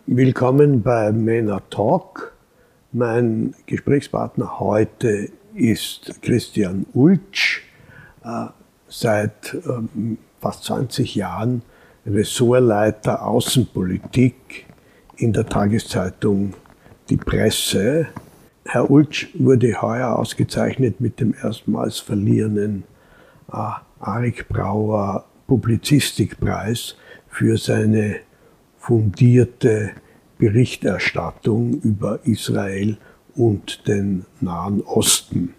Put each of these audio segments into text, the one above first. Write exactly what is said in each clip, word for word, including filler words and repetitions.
Willkommen bei MENA Talk. Mein Gesprächspartner heute ist Christian Ultsch, äh, seit ähm, fast zwanzig Jahren Ressortleiter Außenpolitik in der Tageszeitung Die Presse. Herr Ultsch wurde heuer ausgezeichnet mit dem erstmals verliehenen äh, Arik Brauer Publizistikpreis für seine fundierte Berichterstattung über Israel und den Nahen Osten.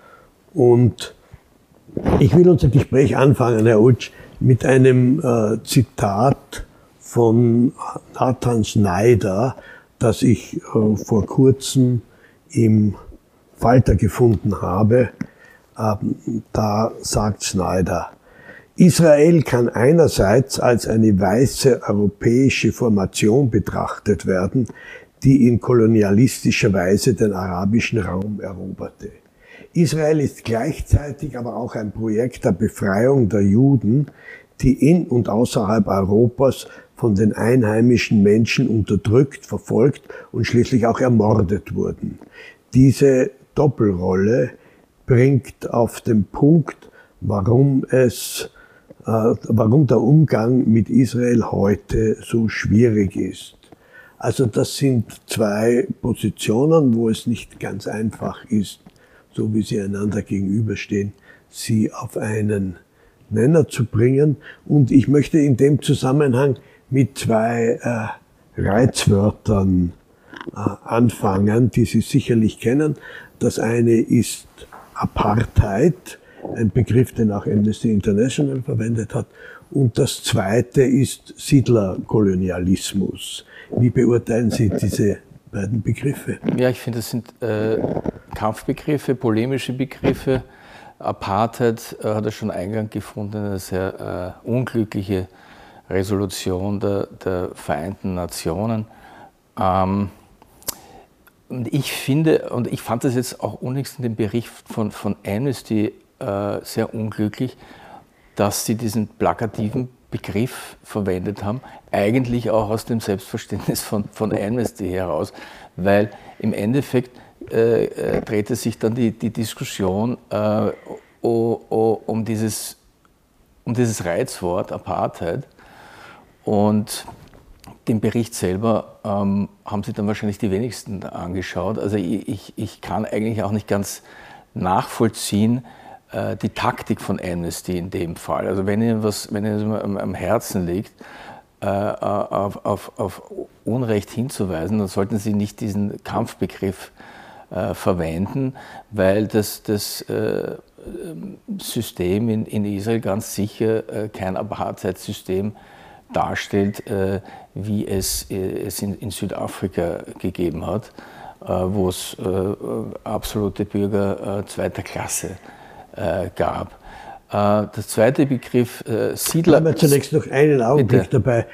Und ich will unser Gespräch anfangen, Herr Ultsch, mit einem äh, Zitat von Nathan Snyder, das ich äh, vor kurzem im Falter gefunden habe. Ähm, da sagt Snyder: Israel kann einerseits als eine weiße europäische Formation betrachtet werden, die in kolonialistischer Weise den arabischen Raum eroberte. Israel ist gleichzeitig aber auch ein Projekt der Befreiung der Juden, die in und außerhalb Europas von den einheimischen Menschen unterdrückt, verfolgt und schließlich auch ermordet wurden. Diese Doppelrolle bringt auf den Punkt, warum es warum der Umgang mit Israel heute so schwierig ist. Also das sind zwei Positionen, wo es nicht ganz einfach ist, so wie sie einander gegenüberstehen, sie auf einen Nenner zu bringen. Und ich möchte in dem Zusammenhang mit zwei äh, Reizwörtern äh, anfangen, die Sie sicherlich kennen. Das eine ist Apartheid, ein Begriff, den auch Amnesty International verwendet hat. Und das zweite ist Siedlerkolonialismus. Wie beurteilen Sie diese beiden Begriffe? Ja, ich finde, das sind äh, Kampfbegriffe, polemische Begriffe. Apartheid äh, hat ja schon Eingang gefunden in eine sehr äh, unglückliche Resolution der, der Vereinten Nationen. Ähm, und ich finde, und ich fand das jetzt auch unnächst in dem Bericht von, von Amnesty sehr unglücklich, dass sie diesen plakativen Begriff verwendet haben, eigentlich auch aus dem Selbstverständnis von, von Amnesty heraus, weil im Endeffekt äh, äh, drehte sich dann die, die Diskussion äh, o, o, um, dieses, um dieses Reizwort Apartheid, und den Bericht selber ähm, haben sich dann wahrscheinlich die wenigsten angeschaut. Also ich, ich, ich kann eigentlich auch nicht ganz nachvollziehen, die Taktik von Amnesty in dem Fall. Also wenn Ihnen was, wenn Ihnen am, am Herzen liegt, äh, auf, auf, auf Unrecht hinzuweisen, dann sollten Sie nicht diesen Kampfbegriff äh, verwenden, weil das, das äh, System in, in Israel ganz sicher äh, kein Apartheid-System darstellt, äh, wie es, äh, es in, in Südafrika gegeben hat, äh, wo es äh, absolute Bürger äh, zweiter Klasse gab. Das zweite Begriff äh, Siedler. Bleiben wir zunächst noch einen Augenblick Bitte. dabei.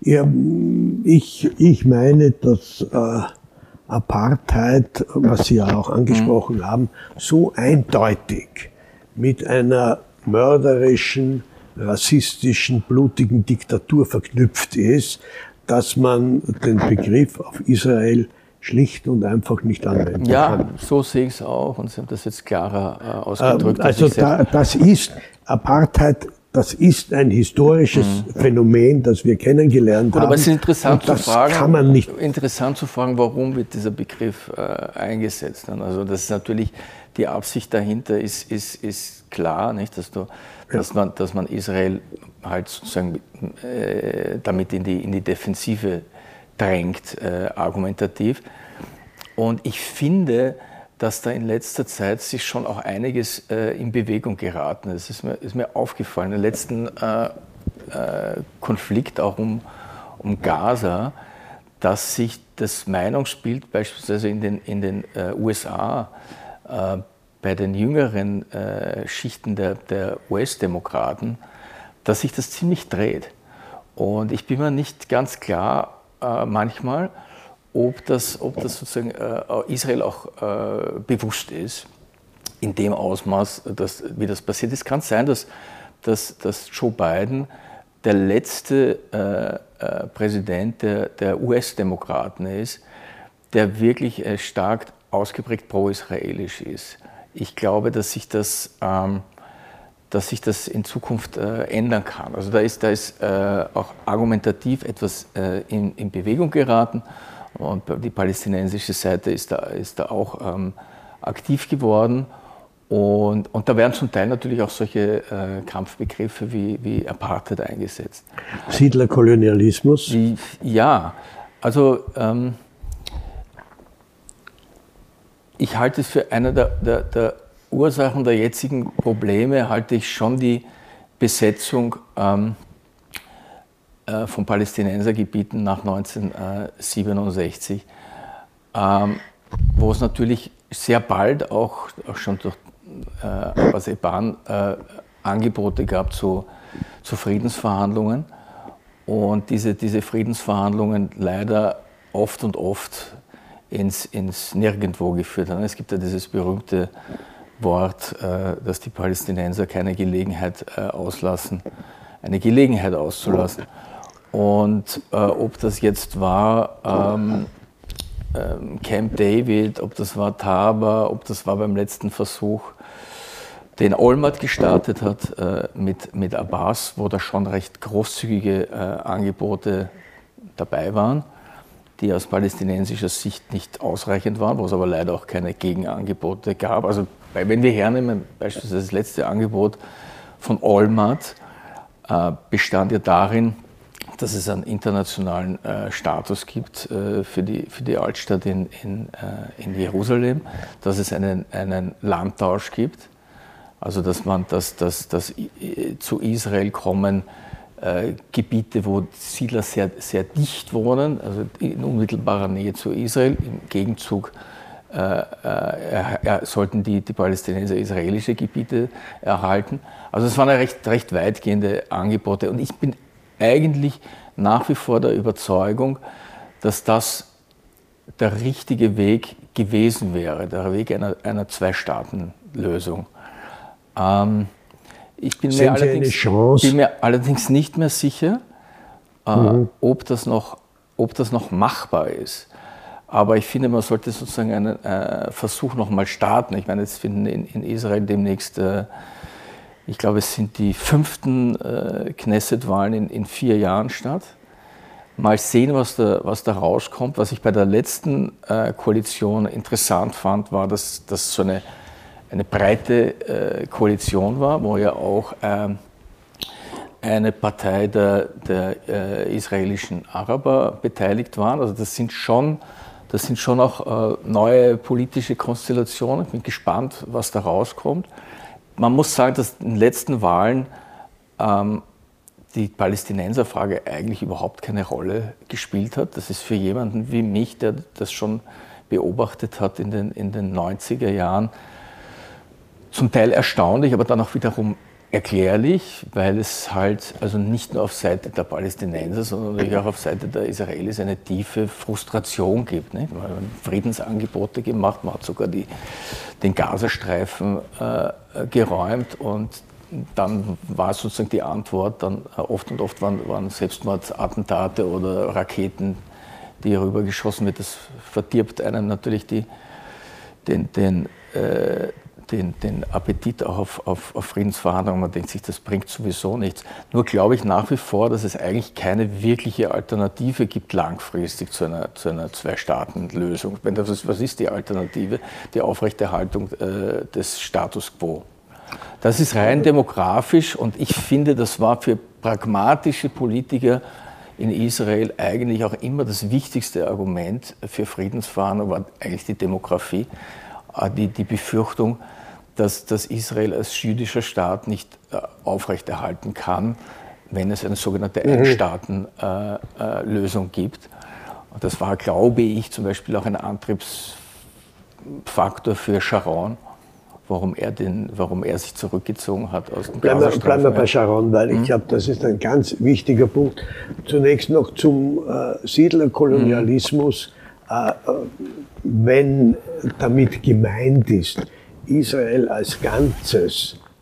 Ich, ich meine, dass äh, Apartheid, was Sie ja auch angesprochen mhm. haben, so eindeutig mit einer mörderischen, rassistischen, blutigen Diktatur verknüpft ist, dass man den Begriff auf Israel schlicht und einfach nicht anwenden ja, kann. Ja, so sehe ich es auch, und Sie haben das jetzt klarer äh, ausgedrückt. Also da, das ist, Apartheid, das ist ein historisches mhm. Phänomen, das wir kennengelernt Gut, haben. Aber es ist interessant zu fragen, kann man nicht interessant zu fragen, warum wird dieser Begriff äh, eingesetzt. Also das ist natürlich, die Absicht dahinter ist, ist, ist klar, nicht, dass, du, ja. dass, man, dass man Israel halt sozusagen äh, damit in die, in die Defensive drängt, äh, argumentativ. Und ich finde, dass da in letzter Zeit sich schon auch einiges äh, in Bewegung geraten ist. Es ist mir, ist mir aufgefallen, im letzten äh, äh, Konflikt auch um, um Gaza, dass sich das Meinungsbild beispielsweise in den, in den äh, U S A äh, bei den jüngeren äh, Schichten der, der U S-Demokraten, dass sich das ziemlich dreht. Und ich bin mir nicht ganz klar, Äh, manchmal, ob das, ob das sozusagen äh, Israel auch äh, bewusst ist, in dem Ausmaß, dass, wie das passiert ist. Es kann sein, dass, dass, dass Joe Biden der letzte äh, äh, Präsident der, der U S-Demokraten ist, der wirklich äh, stark ausgeprägt pro-israelisch ist. Ich glaube, dass sich das, ähm, dass sich das in Zukunft äh, ändern kann. Also da ist, da ist äh, auch argumentativ etwas äh, in, in Bewegung geraten und die palästinensische Seite ist da, ist da auch ähm, aktiv geworden. Und, und da werden zum Teil natürlich auch solche äh, Kampfbegriffe wie, wie Apartheid eingesetzt. Siedlerkolonialismus? Wie, ja, also ähm, ich halte es für eine der, der, der Ursachen der jetzigen Probleme, halte ich schon die Besetzung ähm, äh, von Palästinensergebieten nach neunzehnhundertsiebenundsechzig, ähm, wo es natürlich sehr bald auch, auch schon durch äh, Abbas-Eban äh, Angebote gab zu, zu Friedensverhandlungen und diese, diese Friedensverhandlungen leider oft und oft ins, ins Nirgendwo geführt haben. Es gibt ja dieses berühmte Wort, äh, dass die Palästinenser keine Gelegenheit äh, auslassen, eine Gelegenheit auszulassen. Und äh, ob das jetzt war ähm, ähm, Camp David, ob das war Taba, ob das war beim letzten Versuch, den Olmert gestartet hat äh, mit, mit Abbas, wo da schon recht großzügige äh, Angebote dabei waren, die aus palästinensischer Sicht nicht ausreichend waren, wo es aber leider auch keine Gegenangebote gab. Also wenn wir hernehmen, beispielsweise das letzte Angebot von Olmert äh, bestand ja darin, dass es einen internationalen äh, Status gibt äh, für, die, für die Altstadt in, in, äh, in Jerusalem, dass es einen, einen Landtausch gibt, also dass man dass, dass, dass zu Israel kommen äh, Gebiete, wo Siedler sehr, sehr dicht wohnen, also in unmittelbarer Nähe zu Israel. Im Gegenzug äh, äh, sollten die, die Palästinenser israelische Gebiete erhalten. Also es waren ja recht, recht weitgehende Angebote und ich bin eigentlich nach wie vor der Überzeugung, dass das der richtige Weg gewesen wäre, der Weg einer, einer Zwei-Staaten-Lösung. Ähm, ich bin mir, allerdings, bin mir allerdings nicht mehr sicher, äh, mhm. ob, das noch, ob das noch machbar ist. Aber ich finde, man sollte sozusagen einen äh, Versuch noch mal starten. Ich meine, jetzt finden in, in Israel demnächst äh, ich glaube, es sind die fünften äh, Knesset-Wahlen in, in vier Jahren statt. Mal sehen, was da, was da rauskommt. Was ich bei der letzten äh, Koalition interessant fand, war, dass das so eine, eine breite äh, Koalition war, wo ja auch ähm, eine Partei der, der äh, israelischen Araber beteiligt waren. Also das sind schon, das sind schon auch äh, neue politische Konstellationen. Ich bin gespannt, was da rauskommt. Man muss sagen, dass in den letzten Wahlen ähm, die Palästinenserfrage eigentlich überhaupt keine Rolle gespielt hat. Das ist für jemanden wie mich, der das schon beobachtet hat in den, in den neunziger Jahren, zum Teil erstaunlich, aber dann auch wiederum erklärlich, weil es halt also nicht nur auf Seite der Palästinenser, sondern natürlich auch auf Seite der Israelis eine tiefe Frustration gibt. Nicht? Man hat Friedensangebote gemacht, man hat sogar die, den Gazastreifen äh, geräumt und dann war sozusagen die Antwort, dann oft und oft waren, waren Selbstmordattentate oder Raketen, die rübergeschossen wird. Das verdirbt einem natürlich die, den, den, äh, den, den Appetit auch auf, auf, auf Friedensverhandlungen. Man denkt sich, das bringt sowieso nichts. Nur glaube ich nach wie vor, dass es eigentlich keine wirkliche Alternative gibt langfristig zu einer, zu einer Zwei-Staaten-Lösung. Was ist die Alternative? Die Aufrechterhaltung äh, des Status quo. Das ist rein demografisch und ich finde, das war für pragmatische Politiker in Israel eigentlich auch immer das wichtigste Argument für Friedensverhandlungen, war eigentlich die Demografie, die, die Befürchtung, dass, dass Israel als jüdischer Staat nicht äh, aufrechterhalten kann, wenn es eine sogenannte Ein-Staaten-Lösung äh, äh, gibt. Und das war, glaube ich, zum Beispiel auch ein Antriebsfaktor für Sharon, warum er, den, warum er sich zurückgezogen hat aus dem Gazastreifen. Bleiben wir bei Sharon, weil ich glaube, das ist ein ganz wichtiger Punkt. Zunächst noch zum äh, Siedlerkolonialismus. Äh, wenn damit gemeint ist, Israel als Ganzes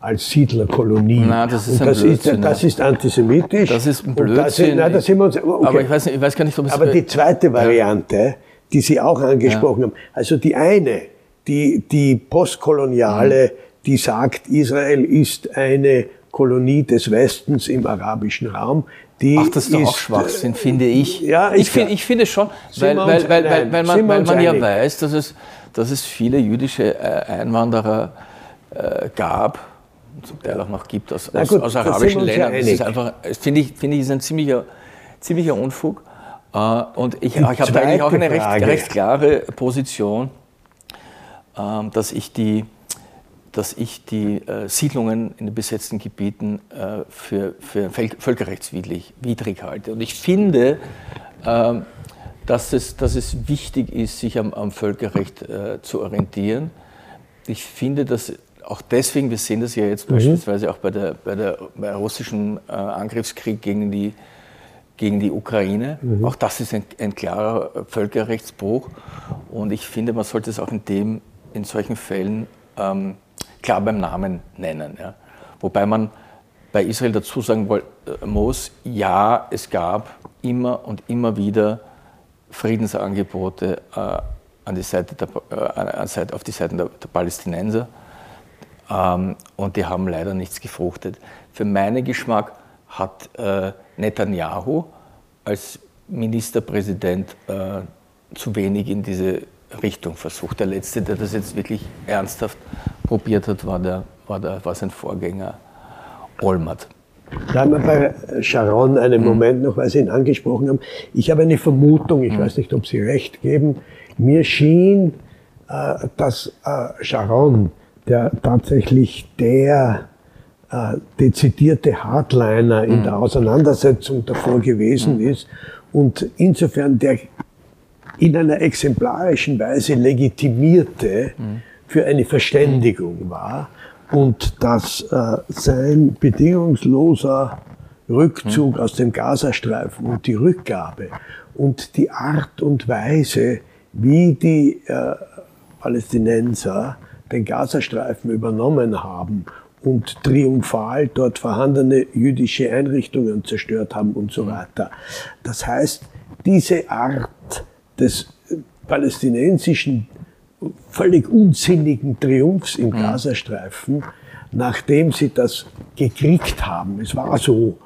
als Siedlerkolonie. Nein, das ist und ein das Blödsinn. Ist, das ist antisemitisch. Das ist ein Und Blödsinn. Das ist, nein, da sind wir uns, okay. Aber ich weiß, nicht, ich weiß gar nicht, ob es... Aber die zweite Variante, ja. die Sie auch angesprochen ja. haben, also die eine, die, die postkoloniale, mhm. die sagt, Israel ist eine Kolonie des Westens im arabischen Raum. Die Ach, das ist doch ist, auch Schwachsinn, finde ich. Ja, ich, find, ich finde schon, weil, weil, weil, weil, weil, weil man, weil man ja weiß, dass es, dass es viele jüdische Einwanderer äh, gab, zum Teil auch noch gibt, aus, aus, gut, aus arabischen Ländern. Das ist einfach, finde ich, finde ich, ist ein ziemlicher, ziemlicher Unfug. Äh, und ich, ich habe da eigentlich auch eine recht, recht klare Position, äh, dass ich die dass ich die äh, Siedlungen in den besetzten Gebieten äh, für, für völkerrechtswidrig widrig halte. Und ich finde, äh, dass, es, dass es wichtig ist, sich am, am Völkerrecht äh, zu orientieren. Ich finde, dass auch deswegen, wir sehen das ja jetzt mhm. beispielsweise auch bei der, bei der bei der russischen äh, Angriffskrieg gegen die, gegen die Ukraine, mhm. auch das ist ein, ein klarer Völkerrechtsbruch. Und ich finde, man sollte es auch in, dem, in solchen Fällen ähm, klar beim Namen nennen. Ja. Wobei man bei Israel dazu sagen muss, ja, es gab immer und immer wieder Friedensangebote äh, an die Seite der, äh, auf die Seiten der, der Palästinenser ähm, und die haben leider nichts gefruchtet. Für meinen Geschmack hat äh, Netanyahu als Ministerpräsident äh, zu wenig in diese Richtung versucht. Der Letzte, der das jetzt wirklich ernsthaft probiert hat, war, der, war, der, war sein Vorgänger Olmert. Da haben wir bei Sharon einen mhm. Moment noch, weil Sie ihn angesprochen haben. Ich habe eine Vermutung, ich mhm. weiß nicht, ob Sie recht geben. Mir schien, äh, dass äh, Sharon, der tatsächlich der äh, dezidierte Hardliner in mhm. der Auseinandersetzung davor gewesen mhm. ist und insofern der in einer exemplarischen Weise legitimierte mhm. für eine Verständigung war und dass äh, sein bedingungsloser Rückzug mhm. aus dem Gazastreifen und die Rückgabe und die Art und Weise, wie die äh, Palästinenser den Gazastreifen übernommen haben und triumphal dort vorhandene jüdische Einrichtungen zerstört haben und so weiter. Das heißt, diese Art des palästinensischen, völlig unsinnigen Triumphs im Gazastreifen, nachdem sie das gekriegt haben. Es war so.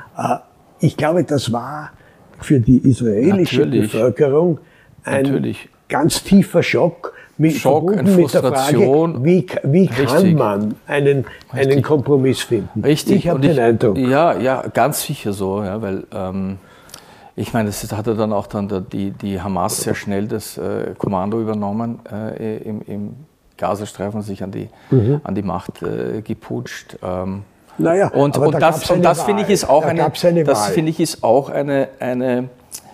Ich glaube, das war für die israelische Natürlich. Bevölkerung ein Natürlich. ganz tiefer Schock, mit, Schock, verbunden mit der Frage, wie, wie kann Richtig. man einen, einen Kompromiss finden. Richtig. Ich habe den Eindruck. Ja, ja, ganz sicher so, ja, weil ähm, ich meine, das hatte dann auch dann die, die Hamas sehr schnell das äh, Kommando übernommen äh, im, im Gazastreifen, sich an die, mhm. an die Macht äh, geputscht. Ähm, naja, und, und, da das, und das finde ich ist auch da eine, eine das finde ich ist auch eine, eine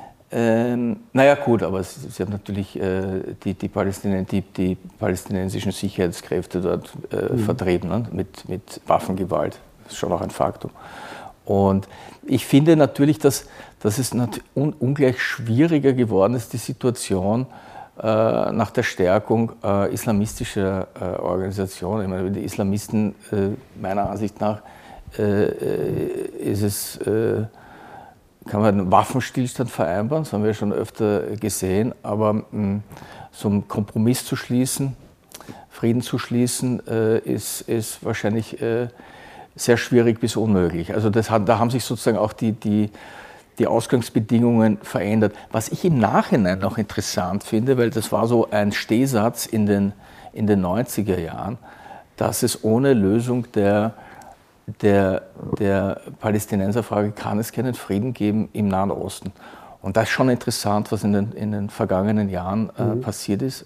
ähm, naja gut, aber sie, sie haben natürlich äh, die, die, Palästinens, die, die palästinensischen Sicherheitskräfte dort äh, mhm. vertrieben, ne? mit, mit Waffengewalt. Das ist schon auch ein Faktum. Und ich finde natürlich, dass, dass es un, ungleich schwieriger geworden ist, die Situation äh, nach der Stärkung äh, islamistischer äh, Organisationen. Ich meine, die Islamisten, äh, meiner Ansicht nach, äh, ist es, äh, kann man einen Waffenstillstand vereinbaren, das haben wir schon öfter gesehen, aber mh, so einen Kompromiss zu schließen, Frieden zu schließen, äh, ist, ist wahrscheinlich äh, sehr schwierig bis unmöglich. Also das hat, da haben sich sozusagen auch die, die, die Ausgangsbedingungen verändert. Was ich im Nachhinein noch interessant finde, weil das war so ein Stehsatz in den, in den neunziger Jahren, dass es ohne Lösung der, der, der Palästinenserfrage kann es keinen Frieden geben im Nahen Osten. Und das ist schon interessant, was in den, in den vergangenen Jahren äh, mhm. passiert ist.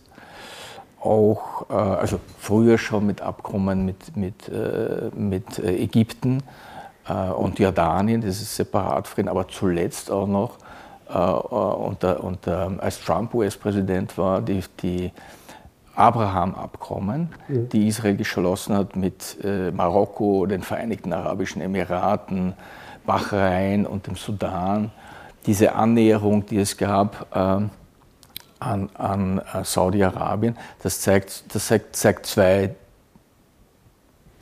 Auch, also früher schon mit Abkommen mit, mit, mit Ägypten und Jordanien, dieses Separatfrieden, aber zuletzt auch noch, unter, unter, als Trump U S-Präsident war, die, die Abraham-Abkommen, mhm. die Israel geschlossen hat mit Marokko, den Vereinigten Arabischen Emiraten, Bahrain und dem Sudan, diese Annäherung, die es gab, An, an Saudi-Arabien, das zeigt, das zeigt, zeigt zwei,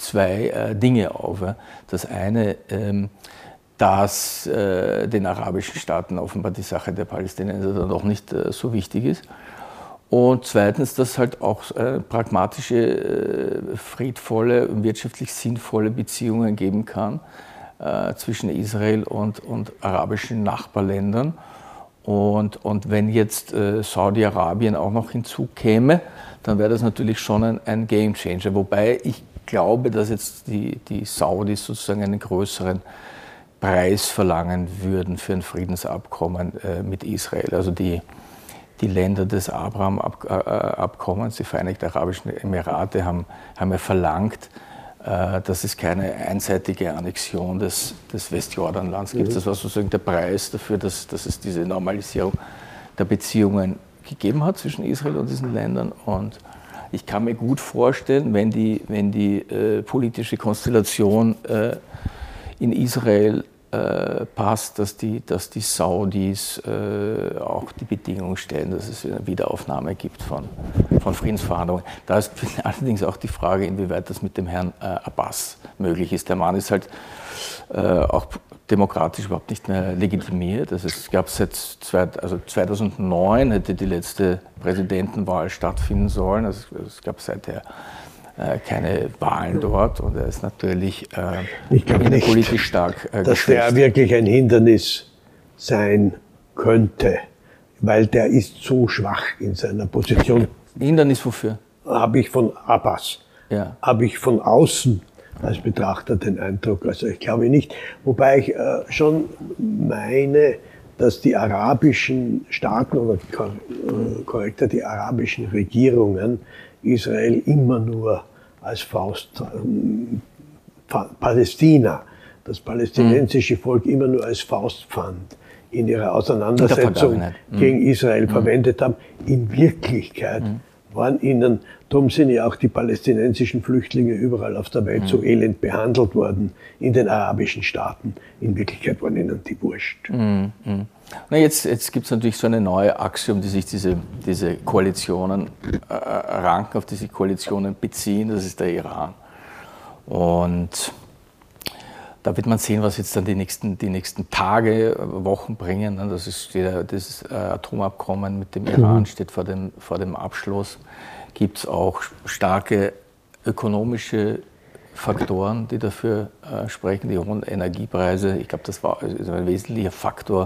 zwei äh, Dinge auf. Ja. Das eine, ähm, dass äh, den arabischen Staaten offenbar die Sache der Palästinenser dann auch nicht äh, so wichtig ist. Und zweitens, dass halt auch äh, pragmatische, äh, friedvolle und wirtschaftlich sinnvolle Beziehungen geben kann äh, zwischen Israel und, und arabischen Nachbarländern. Und, und wenn jetzt äh, Saudi-Arabien auch noch hinzukäme, dann wäre das natürlich schon ein, ein Game Changer. Wobei ich glaube, dass jetzt die, die Saudis sozusagen einen größeren Preis verlangen würden für ein Friedensabkommen äh, mit Israel. Also die, die Länder des Abraham-Abkommens, die Vereinigten Arabischen Emirate, haben, haben ja verlangt, äh, dass es keine einseitige Annexion des, des Westjordanlands gibt. Mhm. Das war sozusagen der Preis dafür, dass, dass es diese Normalisierung der Beziehungen gegeben hat zwischen Israel und diesen Ländern. Und ich kann mir gut vorstellen, wenn die, wenn die äh, politische Konstellation äh, in Israel äh, passt, dass die, dass die Saudis äh, auch die Bedingungen stellen, dass es eine Wiederaufnahme gibt von, von Friedensverhandlungen. Da ist allerdings auch die Frage, inwieweit das mit dem Herrn äh, Abbas möglich ist. Der Mann ist halt äh, auch demokratisch überhaupt nicht mehr legitimiert. Also es gab seit zwei, also zweitausendneun hätte die letzte Präsidentenwahl stattfinden sollen. Also es gab seither äh, keine Wahlen dort und er ist natürlich äh, ich glaube nicht, politisch stark äh, dass der wirklich ein Hindernis sein könnte, weil der ist so schwach in seiner Position. Hindernis wofür? Habe ich von Abbas, ja. habe ich von außen als Betrachter den Eindruck. Also ich glaube nicht, wobei ich äh, schon meine, dass die arabischen Staaten oder äh, korrekter die arabischen Regierungen Israel immer nur als Faust, äh, Palästina, das palästinensische Volk immer nur als Faustpfand in ihrer Auseinandersetzung in gegen Israel mhm. verwendet haben. In Wirklichkeit mhm. waren ihnen, darum sind ja auch die palästinensischen Flüchtlinge überall auf der Welt mhm. so elend behandelt worden, in den arabischen Staaten. In Wirklichkeit waren ihnen die wurscht. Mhm. Na jetzt jetzt gibt es natürlich so eine neue Achse, um die sich diese, diese Koalitionen äh, ranken, auf diese Koalitionen beziehen, das ist der Iran. Und da wird man sehen, was jetzt dann die nächsten, die nächsten Tage, Wochen bringen. Das ist das Atomabkommen mit dem Iran steht vor dem, vor dem Abschluss. Gibt es auch starke ökonomische Faktoren, die dafür äh, sprechen, die hohen Energiepreise. Ich glaube, das war ein wesentlicher Faktor,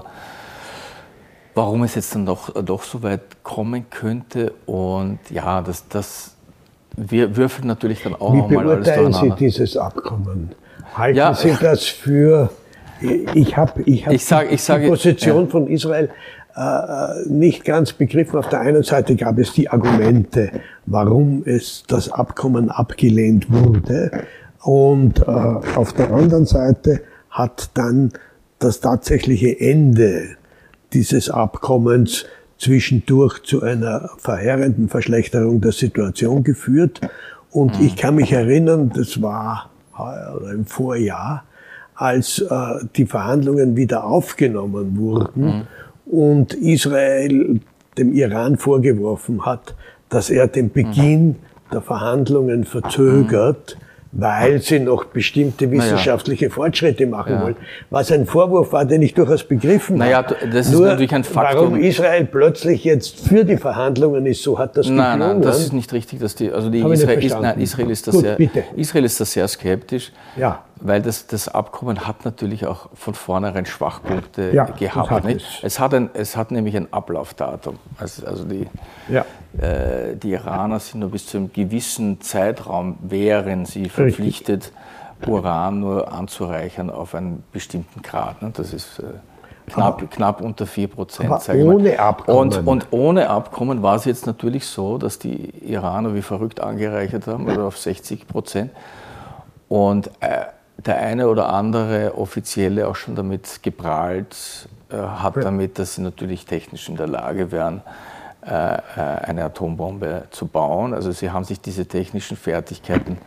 warum es jetzt dann doch, doch so weit kommen könnte. Und ja, das, das wir würfeln natürlich dann auch nochmal alles durcheinander. Wie beurteilen Sie dieses Abkommen? Halten ja, Sie das für, ich habe ich hab ich sag, ich die sage, Position ja. von Israel äh, nicht ganz begriffen. Auf der einen Seite gab es die Argumente, warum es das Abkommen abgelehnt wurde. Und äh, auf der anderen Seite hat dann das tatsächliche Ende dieses Abkommens zwischendurch zu einer verheerenden Verschlechterung der Situation geführt. Und ich kann mich erinnern, das war im Vorjahr, als äh, die Verhandlungen wieder aufgenommen wurden mhm. und Israel dem Iran vorgeworfen hat, dass er den Beginn mhm. der Verhandlungen verzögert, mhm. weil sie noch bestimmte wissenschaftliche naja. Fortschritte machen ja. wollen. Was ein Vorwurf war, den ich durchaus begriffen naja, habe. Das ist Nur, natürlich ein Faktum. Warum Israel plötzlich jetzt für die Verhandlungen ist, so hat das Nein, geklungen. nein, das ist nicht richtig. Dass die, also die Israel, ist, nein, Israel, ist da Gut, sehr, bitte. Israel ist da sehr skeptisch, ja. weil das, das Abkommen hat natürlich auch von vornherein Schwachpunkte ja, gehabt. Hat nicht? es. Es, hat ein, es hat nämlich ein Ablaufdatum. Also, also die, ja. äh, die Iraner sind nur bis zu einem gewissen Zeitraum, wären sie verpflichtet, richtig. Uran nur anzureichern auf einen bestimmten Grad. Ne? Das ist äh, knapp, aber, knapp unter vier Prozent. Aber ohne Abkommen. Und, und ohne Abkommen war es jetzt natürlich so, dass die Iraner wie verrückt angereichert haben, oder auf sechzig Prozent. Und äh, der eine oder andere Offizielle auch schon damit geprahlt äh, hat, ja. damit, dass sie natürlich technisch in der Lage wären, äh, eine Atombombe zu bauen. Also sie haben sich diese technischen Fertigkeiten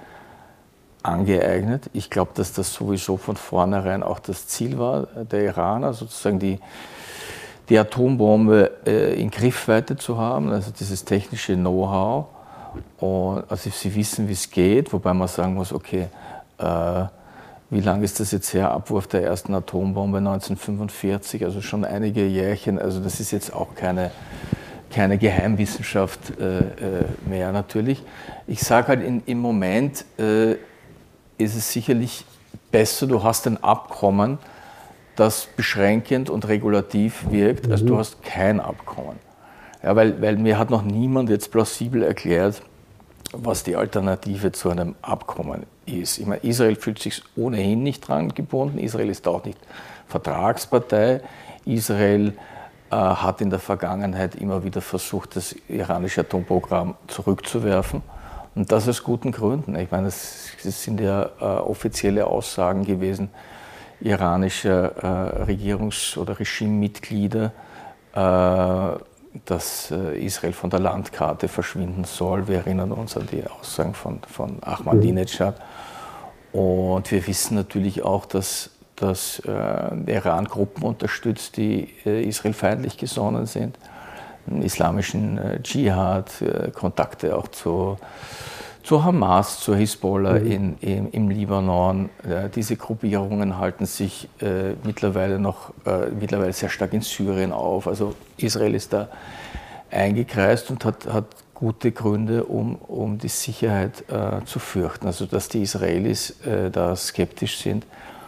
angeeignet. Ich glaube, dass das sowieso von vornherein auch das Ziel war der Iraner, sozusagen die, die Atombombe äh, in Griffweite zu haben, also dieses technische Know-how. Und also sie wissen, wie es geht, wobei man sagen muss, okay, äh, wie lange ist das jetzt her? Abwurf der ersten Atombombe neunzehnhundertfünfundvierzig, also schon einige Jährchen. Also das ist jetzt auch keine, keine Geheimwissenschaft äh, mehr natürlich. Ich sage halt, in, im Moment äh, ist es sicherlich besser, du hast ein Abkommen, das beschränkend und regulativ wirkt, als du hast kein Abkommen. Ja, weil, weil mir hat noch niemand jetzt plausibel erklärt, was die Alternative zu einem Abkommen ist. Ich meine, Israel fühlt sich ohnehin nicht dran gebunden. Israel ist auch nicht Vertragspartei. Israel äh, hat in der Vergangenheit immer wieder versucht, das iranische Atomprogramm zurückzuwerfen. Und das aus guten Gründen. Ich meine, das, das sind ja äh, offizielle Aussagen gewesen iranischer äh, Regierungs- oder Regimemitglieder, äh, dass Israel von der Landkarte verschwinden soll. Wir erinnern uns an die Aussagen von, von Ahmadinejad. Und wir wissen natürlich auch, dass, dass äh, der Iran Gruppen unterstützt, die äh, israelfeindlich gesonnen sind. Im islamischen äh, Dschihad, äh, Kontakte auch zu, zu Hamas, zur Hisbollah mhm. in, in, im Libanon. Äh, diese Gruppierungen halten sich äh, mittlerweile noch äh, mittlerweile sehr stark in Syrien auf. Also Israel ist da eingekreist und hat, hat gute Gründe, um, um die Sicherheit äh, zu fürchten. Also dass die Israelis äh, da skeptisch sind,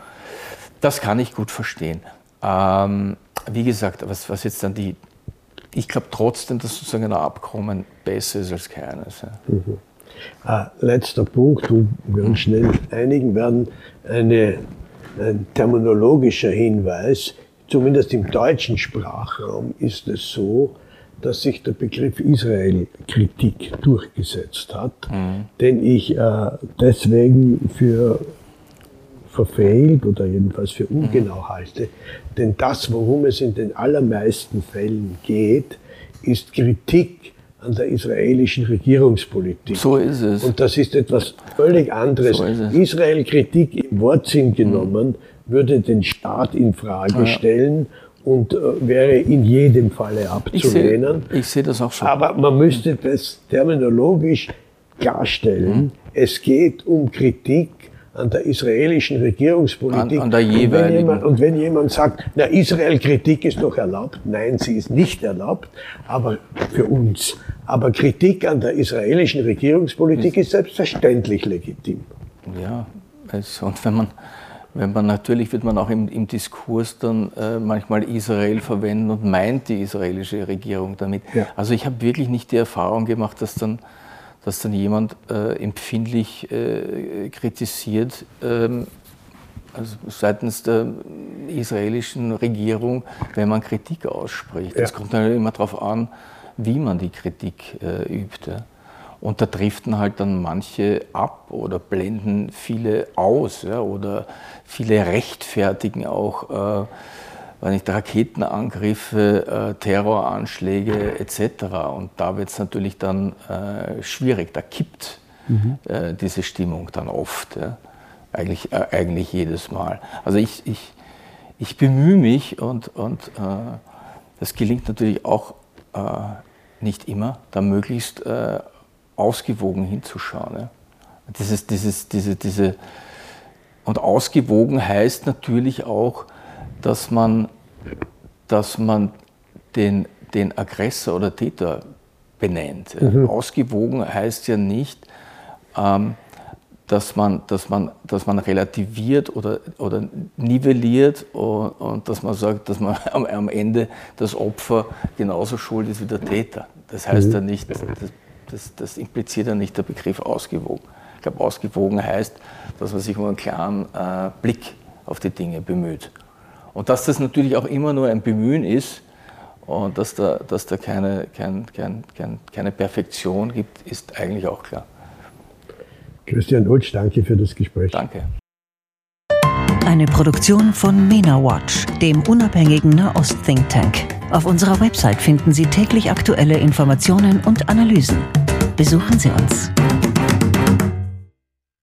das kann ich gut verstehen. Ähm, wie gesagt, was, was jetzt dann die, ich glaube trotzdem, dass sozusagen ein Abkommen besser ist als keines. Ja. Mhm. Ah, letzter Punkt, wo wir uns schnell einigen werden, eine, ein terminologischer Hinweis. Zumindest im deutschen Sprachraum ist es so, dass sich der Begriff Israel-Kritik durchgesetzt hat, mhm. den ich äh, deswegen für verfehlt oder jedenfalls für ungenau mhm. halte. Denn das, worum es in den allermeisten Fällen geht, ist Kritik an der israelischen Regierungspolitik. So ist es. Und das ist etwas völlig anderes. So Israel-Kritik im Wortsinn genommen mhm. würde den Staat in Frage ja. stellen und äh, wäre in jedem Falle abzulehnen. Ich sehe, ich sehe das auch so. Aber man müsste das terminologisch klarstellen. Mhm. Es geht um Kritik an der israelischen Regierungspolitik. An, an der jeweiligen. Und wenn, jemand, und wenn jemand sagt, na, Israel-Kritik ist doch erlaubt, nein, sie ist nicht erlaubt, aber für uns. Aber Kritik an der israelischen Regierungspolitik ist, ist selbstverständlich legitim. Ja, es, und wenn man, wenn man natürlich wird man auch im, im Diskurs dann äh, manchmal Israel verwenden und meint die israelische Regierung damit. Ja. Also ich habe wirklich nicht die Erfahrung gemacht, dass dann dass dann jemand äh, empfindlich äh, kritisiert, ähm, also seitens der israelischen Regierung, wenn man Kritik ausspricht. Es ja. kommt dann immer darauf an, wie man die Kritik äh, übt. Ja. Und da driften halt dann manche ab oder blenden viele aus, ja, oder viele rechtfertigen auch äh, wenn nicht Raketenangriffe, äh, Terroranschläge et cetera. Und da wird es natürlich dann äh, schwierig. Da kippt mhm. äh, diese Stimmung dann oft, ja. eigentlich, äh, eigentlich jedes Mal. Also ich, ich, ich bemühe mich und, und äh, das gelingt natürlich auch äh, nicht immer, da möglichst äh, ausgewogen hinzuschauen. Ja. Dieses, dieses, diese, diese, und ausgewogen heißt natürlich auch, dass man, dass man den, den Aggressor oder Täter benennt. Mhm. Ausgewogen heißt ja nicht, ähm, dass, man, dass, man, dass man relativiert oder, oder nivelliert und, und dass man sagt, dass man am, am Ende das Opfer genauso schuld ist wie der Täter. Das heißt mhm. ja nicht, das, das, das impliziert ja nicht der Begriff ausgewogen. Ich glaube, ausgewogen heißt, dass man sich um einen klaren äh, Blick auf die Dinge bemüht. Und dass das natürlich auch immer nur ein Bemühen ist und dass da, dass da keine, kein, kein, kein, keine Perfektion gibt, ist eigentlich auch klar. Christian Ultsch, danke für das Gespräch. Danke. Eine Produktion von MENA Watch, dem unabhängigen Nahost-Think Tank. Auf unserer Website finden Sie täglich aktuelle Informationen und Analysen. Besuchen Sie uns.